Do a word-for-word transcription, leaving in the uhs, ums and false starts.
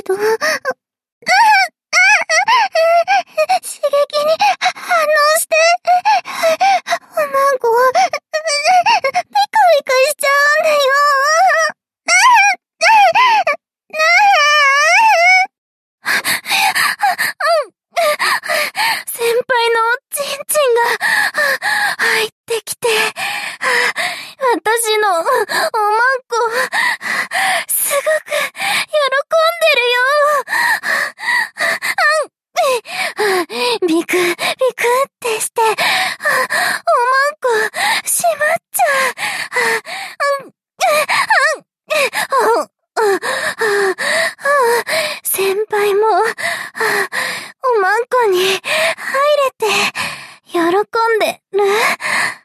けど、刺激に反応して、おまんこは、ピカピカしちゃうんだよ。先輩のチンチンが入ってきて、私のおまんこ、すごく喜んでるよ。ビク、ビクってして、おまんこしまっちゃう。先輩も、おまんこに入れて、喜んでる。